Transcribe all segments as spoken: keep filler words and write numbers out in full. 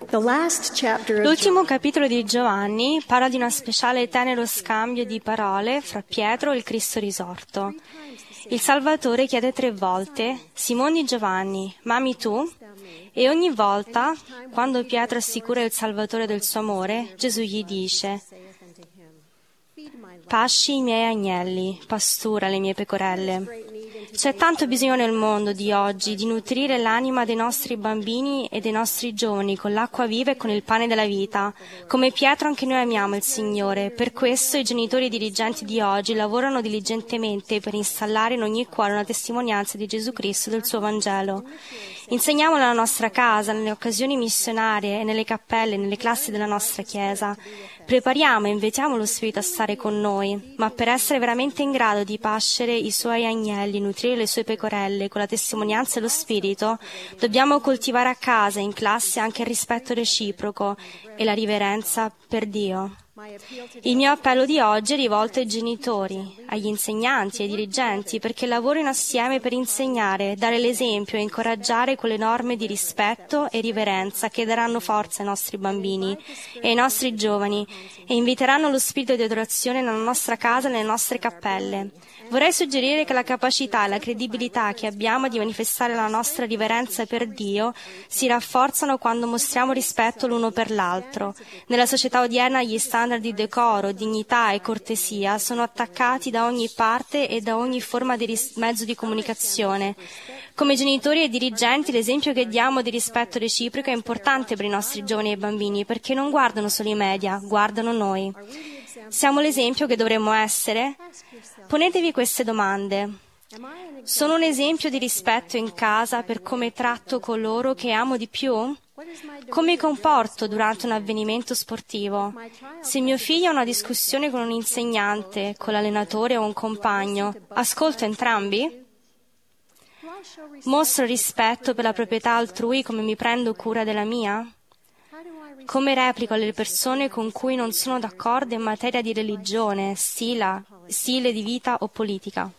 L'ultimo capitolo di Giovanni parla di una speciale e tenero scambio di parole fra Pietro e il Cristo risorto. Il Salvatore chiede tre volte: Simone di Giovanni, m'ami tu? E ogni volta, quando Pietro assicura il Salvatore del suo amore, Gesù gli dice: pasci i miei agnelli, pastura le mie pecorelle. C'è tanto bisogno nel mondo di oggi di nutrire l'anima dei nostri bambini e dei nostri giovani con l'acqua viva e con il pane della vita. Come Pietro anche noi amiamo il Signore, per questo i genitori e dirigenti di oggi lavorano diligentemente per installare in ogni cuore una testimonianza di Gesù Cristo e del suo Vangelo. Insegniamo nella nostra casa, nelle occasioni missionarie, nelle cappelle, nelle classi della nostra Chiesa. Prepariamo e invitiamo lo Spirito a stare con noi, ma per essere veramente in grado di pascere i suoi agnelli, nutrire le sue pecorelle con la testimonianza e lo Spirito, dobbiamo coltivare a casa e in classe anche il rispetto reciproco e la riverenza per Dio. Il mio appello di oggi è rivolto ai genitori, agli insegnanti e ai dirigenti perché lavorino assieme per insegnare, dare l'esempio e incoraggiare quelle norme di rispetto e riverenza che daranno forza ai nostri bambini e ai nostri giovani e inviteranno lo spirito di adorazione nella nostra casa e nelle nostre cappelle. Vorrei suggerire che la capacità e la credibilità che abbiamo di manifestare la nostra riverenza per Dio si rafforzano quando mostriamo rispetto l'uno per l'altro. Nella società odierna gli standard di decoro, dignità e cortesia sono attaccati da ogni parte e da ogni forma di ris- mezzo di comunicazione. Come genitori e dirigenti l'esempio che diamo di rispetto reciproco è importante per i nostri giovani e bambini perché non guardano solo i media, guardano noi. Siamo l'esempio che dovremmo essere? Ponetevi queste domande. Sono un esempio di rispetto in casa per come tratto coloro che amo di più? Come mi comporto durante un avvenimento sportivo? Se mio figlio ha una discussione con un insegnante, con l'allenatore o un compagno, ascolto entrambi? Mostro rispetto per la proprietà altrui come mi prendo cura della mia? Come replico alle persone con cui non sono d'accordo in materia di religione, stile, stile di vita o politica?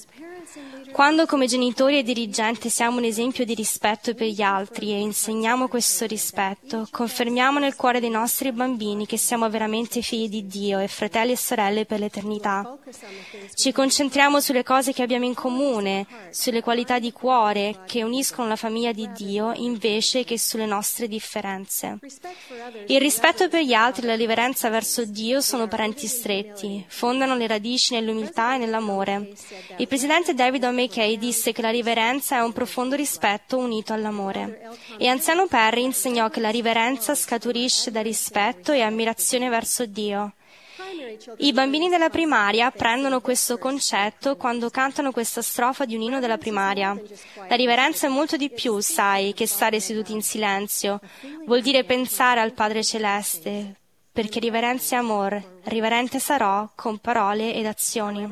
Quando come genitori e dirigenti siamo un esempio di rispetto per gli altri e insegniamo questo rispetto, confermiamo nel cuore dei nostri bambini che siamo veramente figli di Dio e fratelli e sorelle per l'eternità. Ci concentriamo sulle cose che abbiamo in comune, sulle qualità di cuore che uniscono la famiglia di Dio invece che sulle nostre differenze. Il rispetto per gli altri e la riverenza verso Dio sono parenti stretti, fondano le radici nell'umiltà e nell'amore. Il presidente David O. McKay disse che la riverenza è un profondo rispetto unito all'amore. E Anziano Perry insegnò che la riverenza scaturisce da rispetto e ammirazione verso Dio. I bambini della primaria apprendono questo concetto quando cantano questa strofa di un inno della primaria. La riverenza è molto di più, sai, che stare seduti in silenzio. Vuol dire pensare al Padre Celeste, perché riverenza è amor, riverente sarò con parole ed azioni.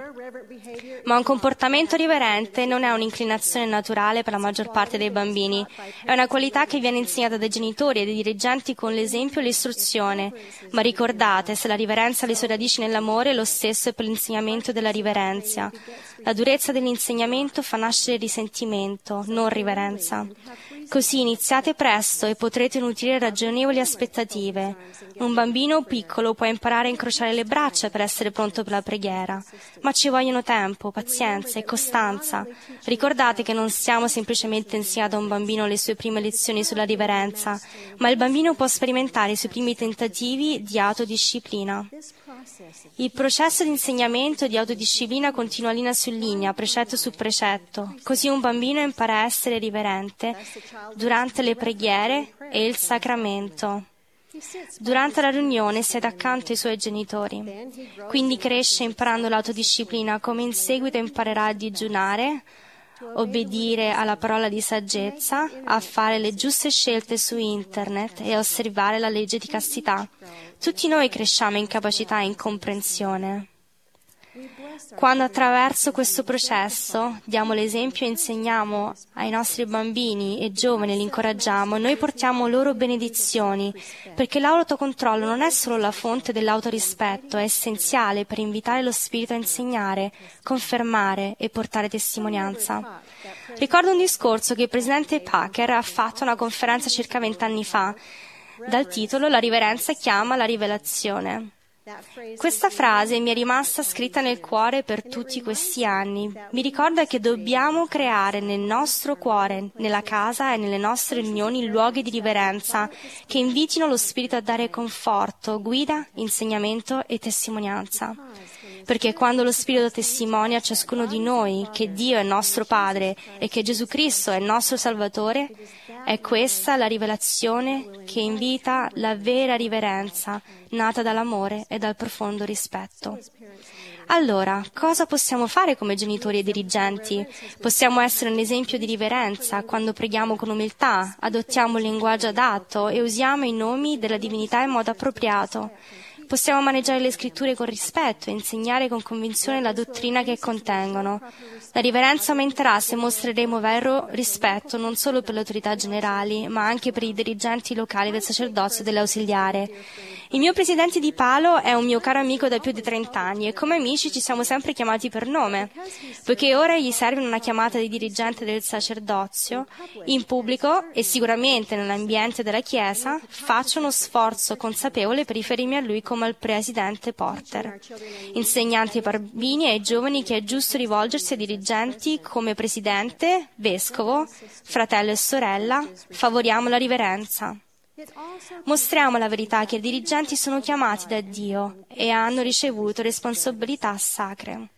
Ma un comportamento riverente non è un'inclinazione naturale per la maggior parte dei bambini, è una qualità che viene insegnata dai genitori e dai dirigenti con l'esempio e l'istruzione. Ma ricordate, se la riverenza ha le sue radici nell'amore, lo stesso è per l'insegnamento della riverenza. La durezza dell'insegnamento fa nascere risentimento, non riverenza. Così iniziate presto e potrete nutrire ragionevoli aspettative. Un bambino piccolo può imparare a incrociare le braccia per essere pronto per la preghiera, ma ci vogliono tempo, pazienza e costanza. Ricordate che non stiamo semplicemente insegnando a un bambino le sue prime lezioni sulla riverenza, ma il bambino può sperimentare i suoi primi tentativi di autodisciplina. Il processo di insegnamento e di autodisciplina continua linea su linea, precetto su precetto, così un bambino impara a essere riverente durante le preghiere e il sacramento. Durante la riunione siede accanto ai suoi genitori, quindi cresce imparando l'autodisciplina come in seguito imparerà a digiunare, obbedire alla parola di saggezza, a fare le giuste scelte su internet e a osservare la legge di castità. Tutti noi cresciamo in capacità e in comprensione. Quando attraverso questo processo diamo l'esempio e insegniamo ai nostri bambini e giovani e li incoraggiamo, noi portiamo loro benedizioni, perché l'autocontrollo non è solo la fonte dell'autorispetto, è essenziale per invitare lo Spirito a insegnare, confermare e portare testimonianza. Ricordo un discorso che il presidente Packer ha fatto a una conferenza circa vent'anni fa. Dal titolo, la riverenza chiama la rivelazione. Questa frase mi è rimasta scritta nel cuore per tutti questi anni. Mi ricorda che dobbiamo creare nel nostro cuore, nella casa e nelle nostre riunioni luoghi di riverenza che invitino lo Spirito a dare conforto, guida, insegnamento e testimonianza. Perché quando lo Spirito testimonia a ciascuno di noi che Dio è nostro Padre e che Gesù Cristo è il nostro Salvatore, è questa la rivelazione che invita la vera riverenza, nata dall'amore e dal profondo rispetto. Allora, cosa possiamo fare come genitori e dirigenti? Possiamo essere un esempio di riverenza quando preghiamo con umiltà, adottiamo il linguaggio adatto e usiamo i nomi della divinità in modo appropriato. Possiamo maneggiare le scritture con rispetto e insegnare con convinzione la dottrina che contengono. La riverenza aumenterà se mostreremo vero rispetto non solo per le autorità generali, ma anche per i dirigenti locali del sacerdozio e dell'ausiliare. Il mio presidente di Palo è un mio caro amico da più di trent'anni e come amici ci siamo sempre chiamati per nome. Poiché ora gli serve una chiamata di dirigente del sacerdozio, in pubblico e sicuramente nell'ambiente della Chiesa, faccio uno sforzo consapevole per riferirmi a lui come al presidente Porter, insegnante ai bambini e ai giovani che è giusto rivolgersi a dirigenti come presidente, vescovo, fratello e sorella, favoriamo la riverenza. Mostriamo la verità che i dirigenti sono chiamati da Dio e hanno ricevuto responsabilità sacre.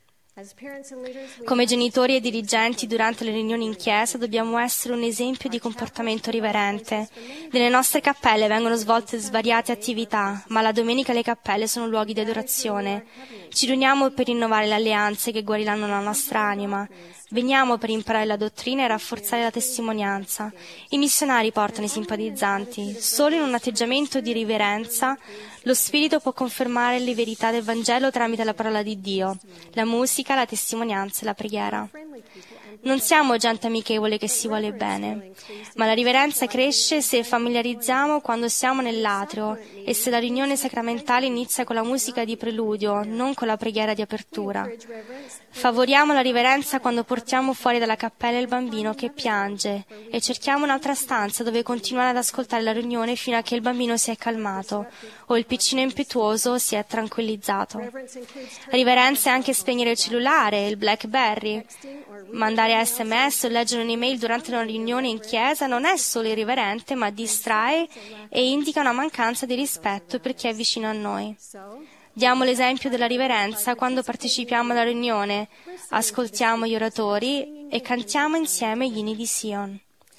Come genitori e dirigenti durante le riunioni in chiesa dobbiamo essere un esempio di comportamento riverente. Nelle nostre cappelle vengono svolte svariate attività, ma la domenica le cappelle sono luoghi di adorazione. Ci riuniamo per rinnovare le alleanze che guariranno la nostra anima. Veniamo per imparare la dottrina e rafforzare la testimonianza. I missionari portano i simpatizzanti. Solo in un atteggiamento di riverenza lo Spirito può confermare le verità del Vangelo tramite la parola di Dio, la musica, la testimonianza e la preghiera. Non siamo gente amichevole che si vuole bene, ma la riverenza cresce se familiarizziamo quando siamo nell'atrio e se la riunione sacramentale inizia con la musica di preludio, non con la preghiera di apertura. Favoriamo la riverenza quando portiamo fuori dalla cappella il bambino che piange e cerchiamo un'altra stanza dove continuare ad ascoltare la riunione fino a che il bambino si è calmato o il piccino impetuoso si è tranquillizzato. La riverenza è anche spegnere il cellulare, il BlackBerry. Mandare sms o leggere un'email durante una riunione in chiesa non è solo irriverente, ma distrae e indica una mancanza di rispetto per chi è vicino a noi. Diamo l'esempio della riverenza quando partecipiamo alla riunione, ascoltiamo gli oratori e cantiamo insieme gli inni di Sion.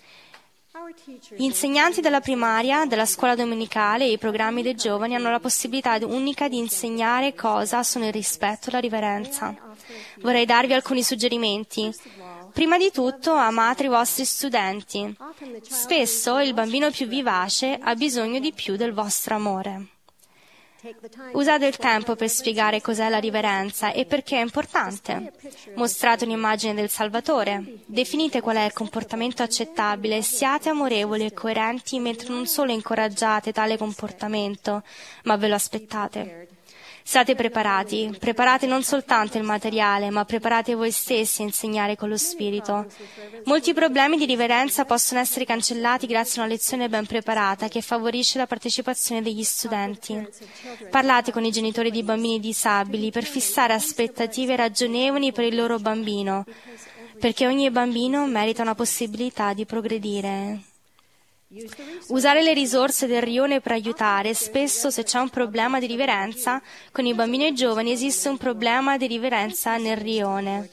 Gli insegnanti della primaria, della scuola domenicale e i programmi dei giovani hanno la possibilità unica di insegnare cosa sono il rispetto e la riverenza. Vorrei darvi alcuni suggerimenti. Prima di tutto, amate i vostri studenti. Spesso il bambino più vivace ha bisogno di più del vostro amore. Usate il tempo per spiegare cos'è la riverenza e perché è importante. Mostrate un'immagine del Salvatore. Definite qual è il comportamento accettabile. Siate amorevoli e coerenti mentre non solo incoraggiate tale comportamento, ma ve lo aspettate. Siate preparati, preparate non soltanto il materiale, ma preparate voi stessi a insegnare con lo Spirito. Molti problemi di riverenza possono essere cancellati grazie a una lezione ben preparata che favorisce la partecipazione degli studenti. Parlate con i genitori di bambini disabili per fissare aspettative ragionevoli per il loro bambino, perché ogni bambino merita una possibilità di progredire. Usare le risorse del rione per aiutare. Spesso, se c'è un problema di riverenza, con i bambini e giovani esiste un problema di riverenza nel rione.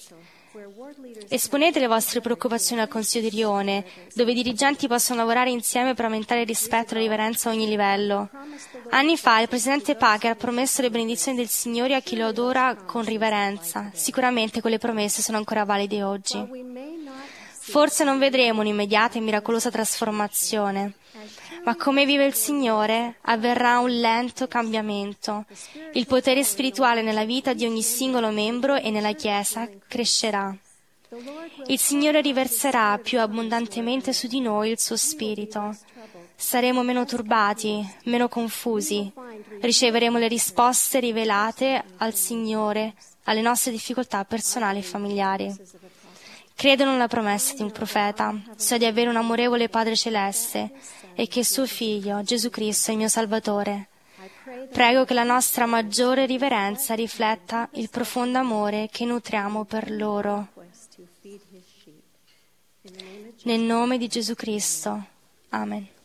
Esponete le vostre preoccupazioni al Consiglio di Rione, dove i dirigenti possono lavorare insieme per aumentare il rispetto e la riverenza a ogni livello. Anni fa il presidente Packer ha promesso le benedizioni del Signore a chi lo adora con riverenza. Sicuramente quelle promesse sono ancora valide oggi. Forse non vedremo un'immediata e miracolosa trasformazione, ma come vive il Signore avverrà un lento cambiamento. Il potere spirituale nella vita di ogni singolo membro e nella Chiesa crescerà. Il Signore riverserà più abbondantemente su di noi il suo Spirito. Saremo meno turbati, meno confusi. Riceveremo le risposte rivelate al Signore alle nostre difficoltà personali e familiari. Credo nella promessa di un profeta, so di avere un amorevole Padre Celeste e che suo Figlio, Gesù Cristo, è il mio Salvatore. Prego che la nostra maggiore riverenza rifletta il profondo amore che nutriamo per loro. Nel nome di Gesù Cristo. Amen.